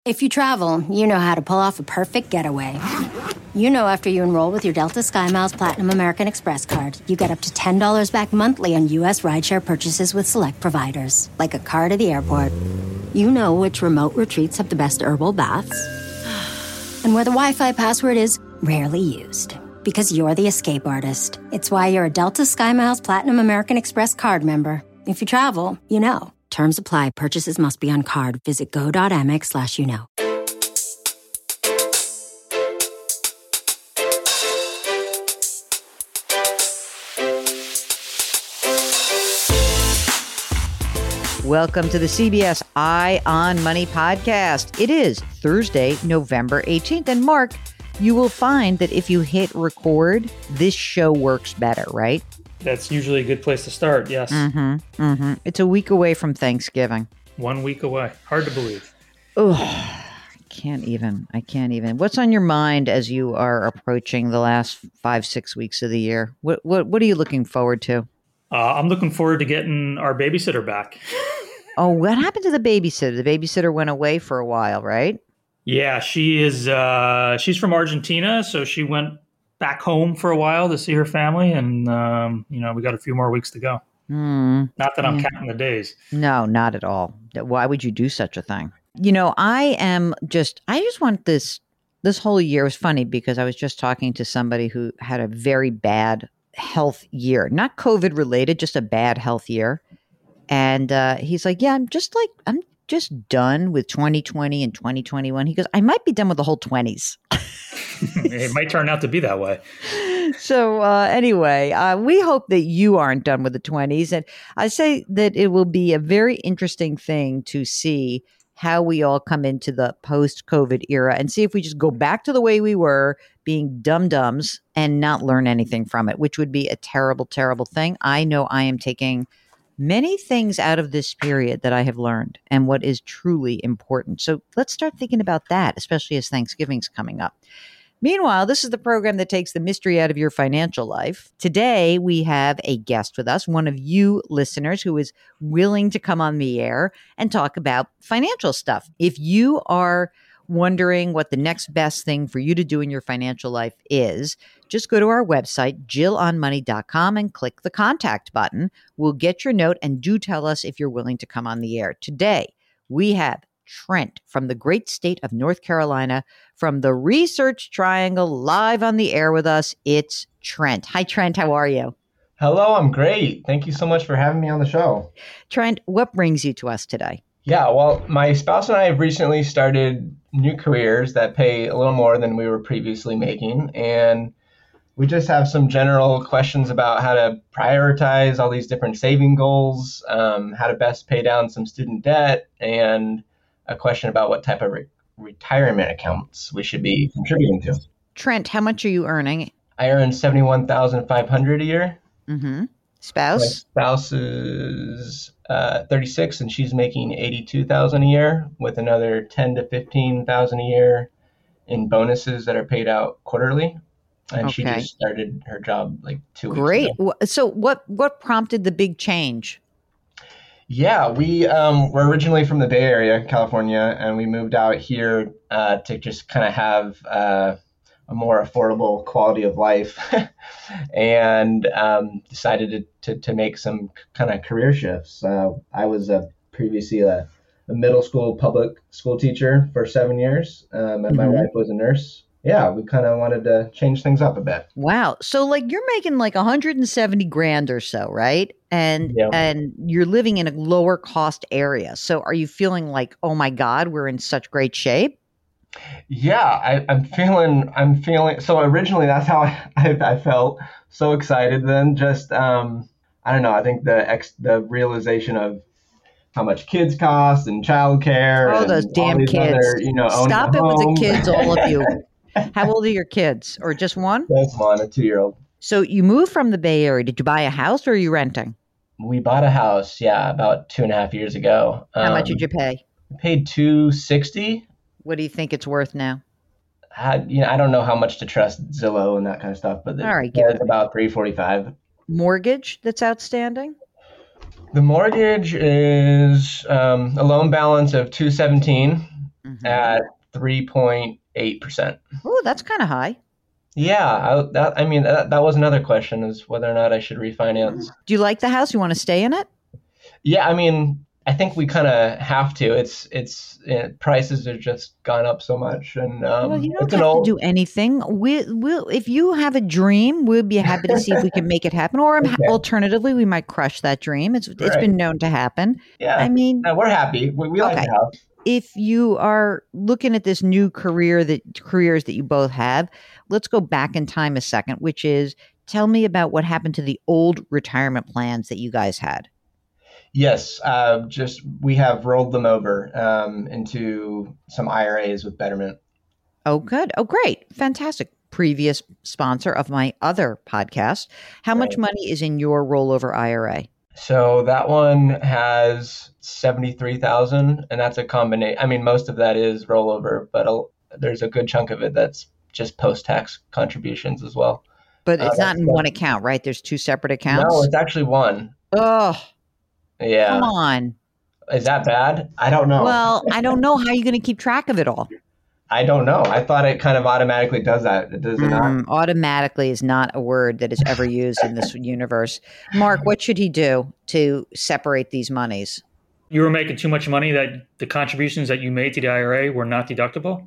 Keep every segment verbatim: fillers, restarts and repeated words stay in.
If you travel, you know how to pull off a perfect getaway. You know after you enroll with your Delta SkyMiles Platinum American Express card, you get up to ten dollars back monthly on U S rideshare purchases with select providers, like a car to the airport. You know which remote retreats have the best herbal baths, and where the Wi-Fi password is rarely used. Because you're the escape artist. It's why you're a Delta SkyMiles Platinum American Express card member. If you travel, you know. Terms apply. Purchases must be on card. Visit go.amex slash you know. Welcome to the C B S Eye on Money podcast. It is Thursday, November eighteenth. And Mark, you will find that if you hit record, this show works better, right? That's usually a good place to start, yes. Mm-hmm, mm-hmm. It's a week away from Thanksgiving. One week away. Hard to believe. Oh, I can't even. I can't even. What's on your mind as you are approaching the last five, six weeks of the year? What What, what are you looking forward to? Uh, I'm looking forward to getting our babysitter back. Oh, what happened to the babysitter? The babysitter went away for a while, right? Yeah, she is. Uh, she's from Argentina, so she went back home for a while to see her family, and um, you know, we got a few more weeks to go. Mm, not that I'm yeah. counting the days. No, not at all. Why would you do such a thing? You know, I am just. I just want this. This whole year was funny because I was just talking to somebody who had a very bad health year, not COVID related, just a bad health year, and uh, he's like, "Yeah, I'm just like I'm." just done with twenty twenty and twenty twenty-one. He goes, I might be done with the whole twenties. It might turn out to be that way. So uh, anyway, uh, we hope that you aren't done with the twenties. And I say that it will be a very interesting thing to see how we all come into the post-COVID era and see if we just go back to the way we were, being dum-dums and not learn anything from it, which would be a terrible, terrible thing. I know I am taking many things out of this period that I have learned and what is truly important. So let's start thinking about that, especially as Thanksgiving's coming up. Meanwhile, this is the program that takes the mystery out of your financial life. Today, we have a guest with us, one of you listeners who is willing to come on the air and talk about financial stuff. If you are wondering what the next best thing for you to do in your financial life is, just go to our website, jill on money dot com, and click the contact button. We'll get your note and do tell us if you're willing to come on the air. Today, we have Trent from the great state of North Carolina from the Research Triangle live on the air with us. It's Trent. Hi, Trent. How are you? Hello, I'm great. Thank you so much for having me on the show. Trent, what brings you to us today? Yeah, well, my spouse and I have recently started new careers that pay a little more than we were previously making. And we just have some general questions about how to prioritize all these different saving goals, um, how to best pay down some student debt, and a question about what type of re- retirement accounts we should be contributing to. Trent, how much are you earning? I earn seventy-one thousand five hundred dollars a year. Mm-hmm. Spouse? My spouse is uh, thirty-six, and she's making eighty-two thousand dollars a year, with another ten to fifteen thousand dollars a year in bonuses that are paid out quarterly. And Okay. she just started her job like two weeks Great. ago. Wh- So what, what prompted the big change? Yeah, we um, were originally from the Bay Area, California, and we moved out here uh, to just kind of have uh, a more affordable quality of life, and um, decided to, to, to make some kind of career shifts. Uh, I was a, previously a, a middle school public school teacher for seven years, um, and my Mhm. wife was a nurse. Yeah, we kind of wanted to change things up a bit. Wow. So like you're making like one hundred seventy grand or so, right? And Yeah. and you're living in a lower cost area. So are you feeling like, oh my God, we're in such great shape? Yeah, I, I'm feeling, I'm feeling, so originally that's how I, I, I felt, so excited. Then just, um, I don't know, I think the ex, the realization of how much kids cost and childcare. Oh, and those all damn these kids. Other, you know, owning Stop a it with the home. kids, all of you. How old are your kids? Or just one? That's one, a two-year-old. So you moved from the Bay Area. Did you buy a house or are you renting? We bought a house, yeah, about two and a half years ago. How Um, much did you pay? I paid two sixty. What do you think it's worth now? I, you know, I don't know how much to trust Zillow and that kind of stuff, but the, All right, give it's it- about three forty-five. Mortgage that's outstanding? The mortgage is um, a loan balance of two seventeen, Mm-hmm. at three point eight percent. Oh, that's kind of high. Yeah, I, that, I mean, that, that was another question, is whether or not I should refinance. Do you like the house? You want to stay in it? Yeah, I mean, I think we kind of have to. It's it's it, prices have just gone up so much, and um, Well, you don't it's have an old. to do anything. We will, if you have a dream, we'll be happy to see if we can make it happen. Or Okay. alternatively, we might crush that dream. It's it's Right. been known to happen. Yeah, I mean, no, we're happy. We, we like Okay. the house. if you are looking at this new career that careers that you both have, let's go back in time a second, which is tell me about what happened to the old retirement plans that you guys had. Yes, uh, just we have rolled them over um, into some I R As with Betterment. Oh, good. Oh, great. Fantastic. Previous sponsor of my other podcast. How much Right. money is in your rollover I R A? So that one has seventy-three thousand, and that's a combination. I mean, most of that is rollover, but a, there's a good chunk of it that's just post-tax contributions as well. But Uh, it's not that's in the- one account, right? There's two separate accounts. No, it's actually one. Oh, Yeah. come on. Is that bad? I don't know. Well, I don't know how you're going to keep track of it all. I don't know. I thought it kind of automatically does that. It does not. Mm, automatically is not a word that is ever used in this universe. Mark, what should he do to separate these monies? You were making too much money that the contributions that you made to the I R A were not deductible?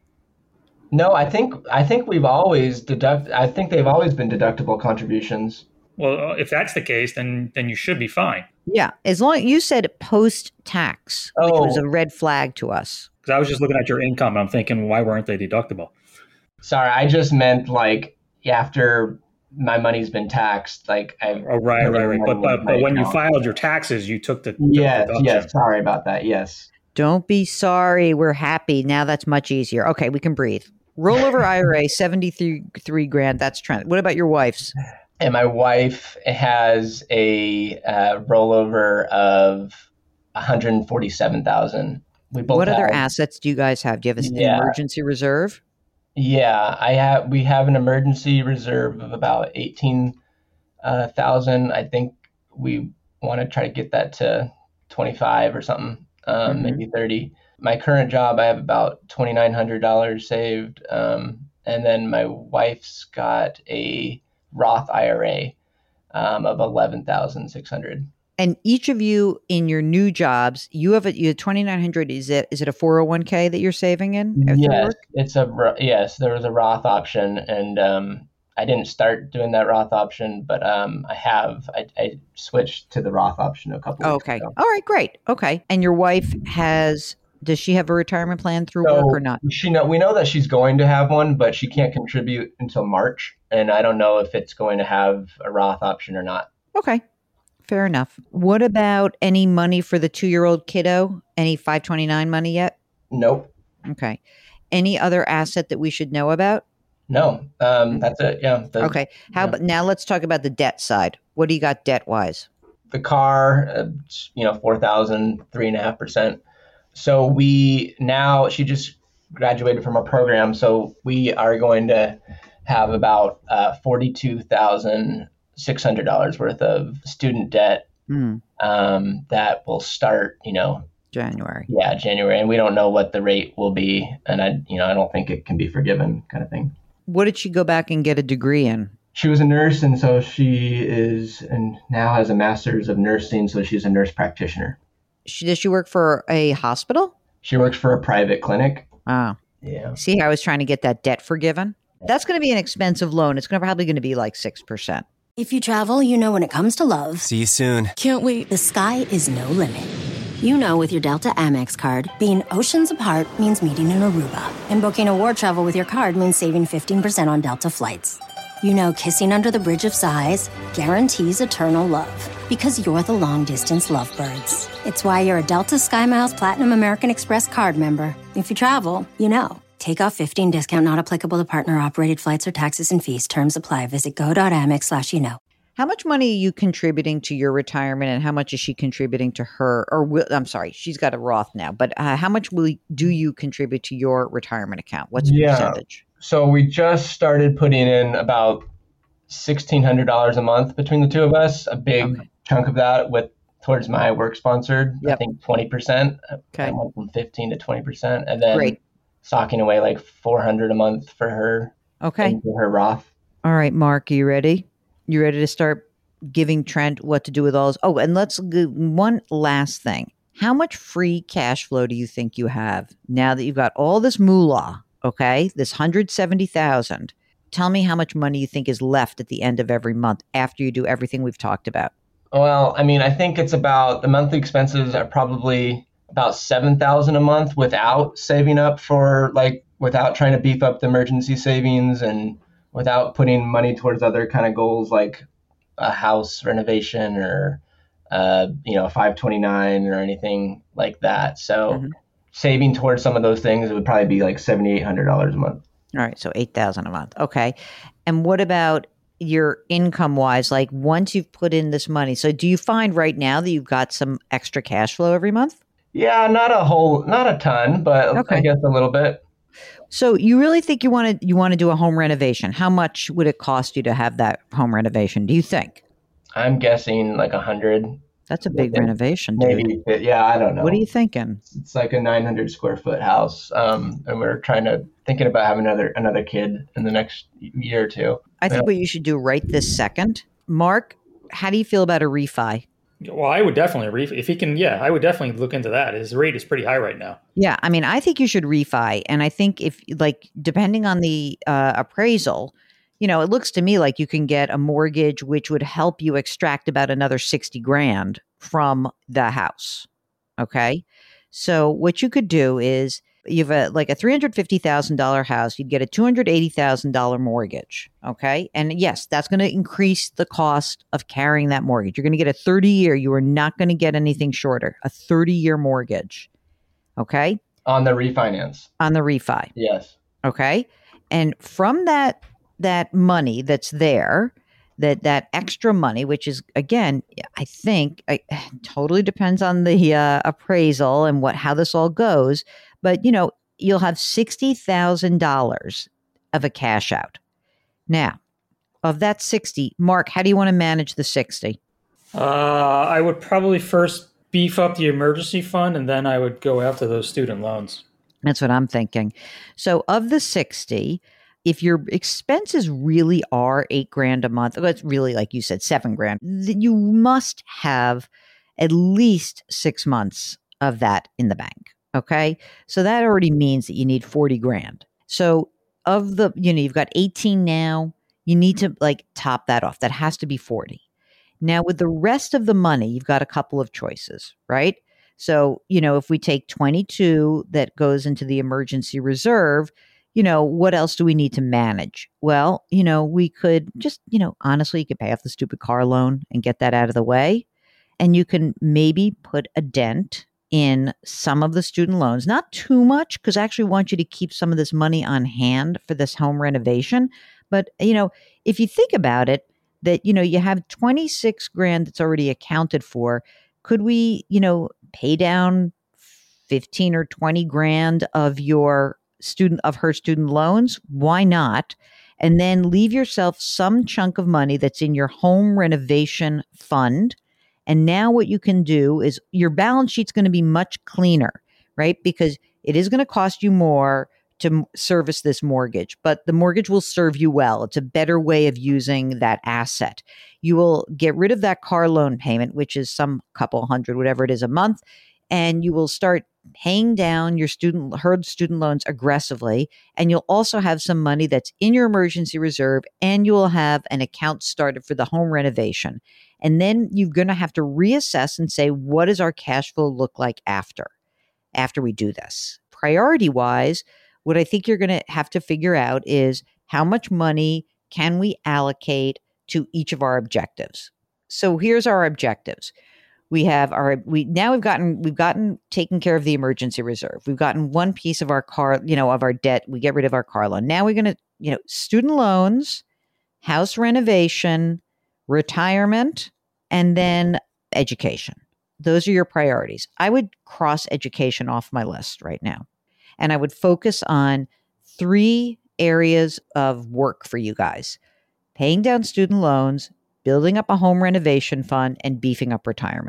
No, I think I think we've always deduct. I think they've always been deductible contributions. Well, if that's the case, then then you should be fine. Yeah, as long you said post tax, which Oh. was a red flag to us. Because I was just looking at your income and I'm thinking, why weren't they deductible? Sorry, I just meant like after my money's been taxed. Like I. Oh, right, right, right. But but, but when you account. filed your taxes, you took the, the Yes, deduction. yes. Sorry about that. Yes. Don't be sorry. We're happy. Now that's much easier. Okay, we can breathe. Rollover I R A, seventy-three three grand. That's Trent. What about your wife's? And my wife has a uh, rollover of one hundred forty-seven thousand. We both What other have- assets do you guys have? Do you have an Yeah. emergency reserve? Yeah, I have. We have an emergency reserve of about eighteen uh, thousand. I think we want to try to get that to twenty-five or something, um, Mhm. maybe thirty. My current job, I have about twenty-nine hundred dollars saved, um, and then my wife's got a Roth I R A um, of eleven thousand six hundred. And each of you in your new jobs, you have a you have twenty-nine hundred. Is it is it a four oh one k that you're saving in? after Yes, work? it's a Ro- yes. There was a Roth option, and um, I didn't start doing that Roth option, but um, I have. I, I switched to the Roth option a couple. Oh, weeks okay. ago. All right, great. Okay. And your wife has does she have a retirement plan through So work or not? she know we know that she's going to have one, but she can't contribute until March, and I don't know if it's going to have a Roth option or not. Okay. Fair enough. What about any money for the two-year-old kiddo? Any five twenty-nine money yet? Nope, Okay. Any other asset that we should know about? no. Um, that's it. Yeah. The, Okay. How yeah. about now let's talk about the debt side. What do you got debt-wise? The car, uh, you know, four thousand, three and a half percent. So we now she just graduated from a program, so we are going to have about uh, forty-two thousand six hundred dollars worth of student debt Hmm. um, that will start, you know, January. yeah, January, and we don't know what the rate will be, and I, you know, I don't think it can be forgiven, kind of thing. What did she go back and get a degree in? She was a nurse, and so she is, and now has a master's of nursing, so she's a nurse practitioner. She, does she work for a hospital? She works for a private clinic. Oh, Yeah. see how I was trying to get that debt forgiven? That's going to be an expensive loan. It's gonna, probably going to be like six percent. If you travel, you know when it comes to love, See you soon. Can't wait. the sky is no limit. You know with your Delta Amex card, being oceans apart means meeting in Aruba. And booking a war travel with your card means saving fifteen percent on Delta flights. You know kissing under the bridge of sighs guarantees eternal love. Because you're the long-distance lovebirds. It's why you're a Delta SkyMiles Platinum American Express card member. If you travel, you know. Take off fifteen discount not applicable to partner-operated flights or taxes and fees. Terms apply. Visit go.amex slash you know. How much money are you contributing to your retirement, and how much is she contributing to her? Or will, I'm sorry, she's got a Roth now, but uh, how much will do you contribute to your retirement account? What's the Yeah. percentage? So we just started putting in about sixteen hundred dollars a month between the two of us. A big Okay. chunk of that with towards my work sponsored, I Yep. think twenty percent. Okay. I went from fifteen to twenty percent. And then Great. socking away like four hundred a month for her Okay. into her Roth. All right, Mark, are you ready? You ready to start giving Trent what to do with all this? Oh, and let's go one last thing. How much free cash flow do you think you have now that you've got all this moolah, okay, this one hundred seventy thousand? Tell me how much money you think is left at the end of every month after you do everything we've talked about. Well, I mean, I think it's about the monthly expenses are probably about seven thousand a month without saving up for like without trying to beef up the emergency savings and without putting money towards other kind of goals like a house renovation or uh, you know, five twenty-nine or anything like that. So Mhm. saving towards some of those things, it would probably be like seven thousand eight hundred dollars a month. All right, so eight thousand a month. Okay. And what about your income wise? Like once you've put in this money, so do you find right now that you've got some extra cash flow every month? Yeah, not a whole, not a ton, but Okay. I guess a little bit. So you really think you want to you want to do a home renovation? How much would it cost you to have that home renovation, do you think? I'm guessing like a hundred, That's a big Maybe- renovation, dude. maybe. Yeah, I don't know. What are you thinking? It's like a nine hundred square foot house, um, and we're trying to thinking about having another another kid in the next year or two. I think Yeah. what you should do right this second, Mark, how do you feel about a refi? Well, I would definitely ref- if he can. Yeah, I would definitely look into that. His rate is pretty high right now. Yeah, I mean, I think you should refi. And I think if, like, depending on the uh, appraisal, you know, it looks to me like you can get a mortgage which would help you extract about another sixty grand from the house. Okay. So what you could do is you have a, like a three hundred fifty thousand dollars house, you'd get a two hundred eighty thousand dollars mortgage. Okay. And yes, that's going to increase the cost of carrying that mortgage. You're going to get a thirty year. You are not going to get anything shorter, a thirty year mortgage. Okay. On the refinance. On the refi. Yes. Okay. And from that, that money that's there, that, that extra money, which is, again, I think I, totally depends on the uh, appraisal and what, how this all goes. But, you know, you'll have sixty thousand dollars of a cash out. Now, of that sixty, Mark, how do you want to manage the sixty? Uh, I would probably first beef up the emergency fund, and then I would go after those student loans. That's what I'm thinking. So of the sixty, if your expenses really are eight grand a month, well, it's really, like you said, seven grand, then you must have at least six months of that in the bank. Okay. So that already means that you need forty grand. So of the, you know, you've got eighteen now, you need to like top that off. That has to be forty. Now with the rest of the money, you've got a couple of choices, right? So, you know, if we take twenty-two that goes into the emergency reserve, you know, what else do we need to manage? Well, you know, we could just, you know, honestly, you could pay off the stupid car loan and get that out of the way. And you can maybe put a dent in some of the student loans, not too much, because I actually want you to keep some of this money on hand for this home renovation. But, you know, if you think about it, that, you know, you have twenty-six grand that's already accounted for. Could we, you know, pay down fifteen or twenty grand of your student, of her student loans? Why not? And then leave yourself some chunk of money that's in your home renovation fund. And now what you can do is your balance sheet's going to be much cleaner, right? Because it is going to cost you more to m- service this mortgage, but the mortgage will serve you well. It's a better way of using that asset. You will get rid of that car loan payment, which is some couple hundred, whatever it is a month, and you will start paying down your student, her student loans aggressively. And you'll also have some money that's in your emergency reserve, and you will have an account started for the home renovation. And then you're going to have to reassess and say, what does our cash flow look like after, after we do this? Priority wise, what I think you're going to have to figure out is how much money can we allocate to each of our objectives. So here's our objectives. We have our, we now we've gotten, we've gotten taken care of the emergency reserve. We've gotten one piece of our car, you know, of our debt. We get rid of our car loan. Now we're going to, you know, student loans, house renovation, retirement, and then education. Those are your priorities. I would cross education off my list right now. And I would focus on three areas of work for you guys: paying down student loans, building up a home renovation fund, and beefing up retirement.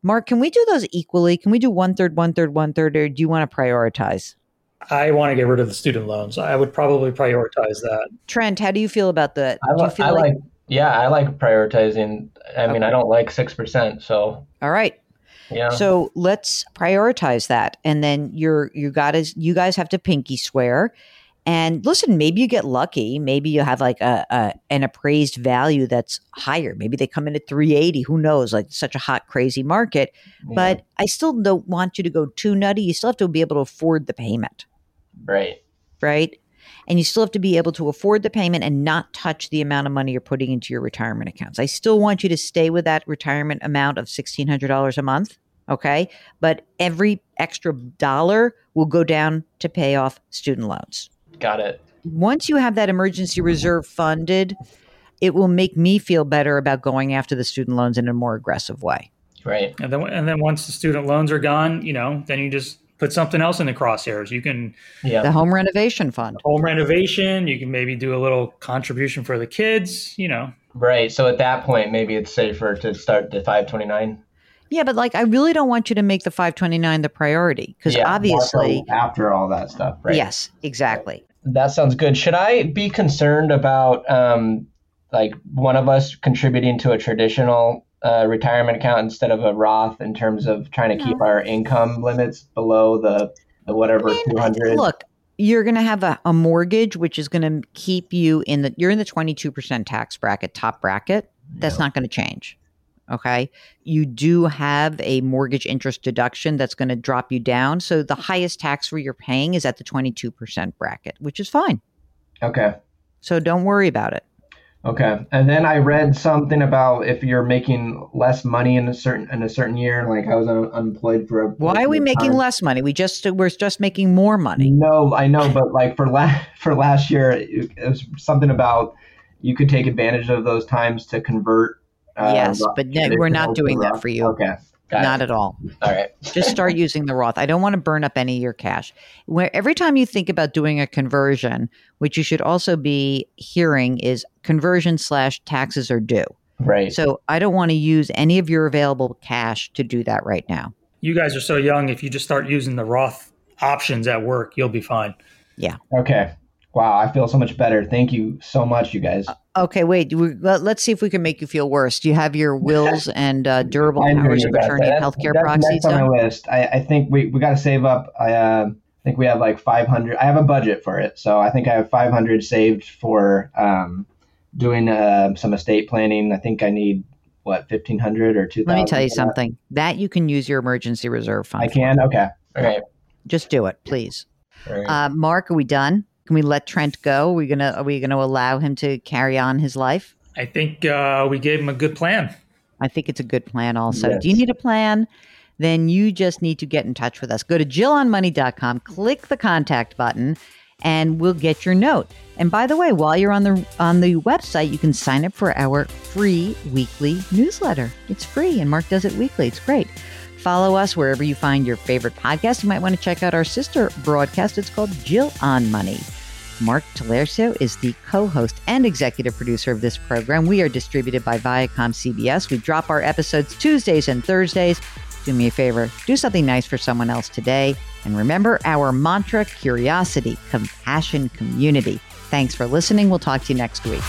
Mark, can we do those equally? Can we do one third, one third, one third, or do you want to prioritize? I want to get rid of the student loans. I would probably prioritize that. Trent, how do you feel about that? I, do you li- feel I like, like, yeah, I like prioritizing. I mean, Okay. I don't like six percent. So, all right. yeah. So let's prioritize that. And then you're, you gotta, you guys have to pinky swear. And listen, maybe you get lucky. Maybe you have like a, a an appraised value that's higher. Maybe they come in at three eighty. Who knows? Like such a hot, crazy market. Yeah. But I still don't want you to go too nutty. You still have to be able to afford the payment, Right. right? And you still have to be able to afford the payment and not touch the amount of money you're putting into your retirement accounts. I still want you to stay with that retirement amount of sixteen hundred dollars a month. Okay. But every extra dollar will go down to pay off student loans. Got it. Once you have that emergency reserve funded, it will make me feel better about going after the student loans in a more aggressive way. Right. And then, and then once the student loans are gone, you know, then you just put something else in the crosshairs. You can Yeah. The home renovation fund. home renovation. You can maybe do a little contribution for the kids, you know. Right. So at that point, maybe it's safer to start the five twenty-nine. Yeah, but like I really don't want you to make the five twenty-nine the priority because Yeah, obviously, also after all that stuff, right? yes, exactly. That sounds good. Should I be concerned about um, like one of us contributing to a traditional uh, retirement account instead of a Roth in terms of trying to keep our income limits below the, the whatever two hundred? Look, you're going to have a, a mortgage, which is going to keep you in the, you're in the twenty-two percent tax bracket, top bracket. That's not going to change. Okay. You do have a mortgage interest deduction that's going to drop you down. So the highest tax rate you're paying is at the twenty-two percent bracket, which is fine. Okay. So don't worry about it. Okay. And then I read something about if you're making less money in a certain in a certain year, like I was un- unemployed for a Why are we making time. less money? We just, we're just making more money. No, I know, but like for la- for last year, it, it was something about you could take advantage of those times to convert. Uh, Yes, Roth- but no, we're not doing that Roth. for you. Okay. Got Not it. at all. All right. Just start using the Roth. I don't want to burn up any of your cash. Where every time you think about doing a conversion, which you should also be hearing is conversion slash taxes are due. Right. So I don't want to use any of your available cash to do that right now. You guys are so young. If you just start using the Roth options at work, you'll be fine. Yeah. Okay. Wow, I feel so much better. Thank you so much, you guys. Okay, wait. We, let, let's see if we can make you feel worse. Do you have your wills and uh, durable I knew powers you of guys. attorney and That's- healthcare that's proxies next on done? my list. I, I think we, we got to save up. I uh, think we have like five hundred. I have a budget for it, so I think I have five hundred saved for um, doing uh, some estate planning. I think I need what fifteen hundred or two thousand. Let me tell you something. That you can use your emergency reserve fund. I for. can. Okay. All right. Just do it, please. All right. Uh, Mark, are we done? Can we let Trent go? Are we gonna are we gonna allow him to carry on his life? I think uh, we gave him a good plan. I think it's a good plan also. Yes. Do you need a plan? Then you just need to get in touch with us. Go to jill on money dot com, click the contact button, and we'll get your note. And by the way, while you're on the on the website, you can sign up for our free weekly newsletter. It's free, and Mark does it weekly. It's great. Follow us wherever you find your favorite podcast. You might want to check out our sister broadcast. It's called Jill on Money. Mark Talercio is the co-host and executive producer of this program. We are distributed by Viacom C B S. We drop our episodes Tuesdays and Thursdays. Do me a favor, do something nice for someone else today. And remember our mantra, curiosity, compassion, community. Thanks for listening. We'll talk to you next week.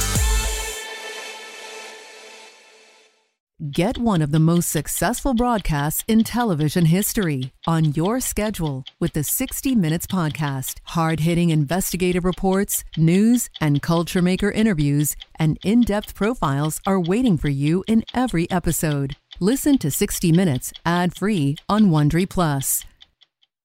Get one of the most successful broadcasts in television history on your schedule with the sixty minutes Podcast. Hard-hitting investigative reports, news, and culture maker interviews, and in-depth profiles are waiting for you in every episode. Listen to sixty minutes ad-free on Wondery Plus.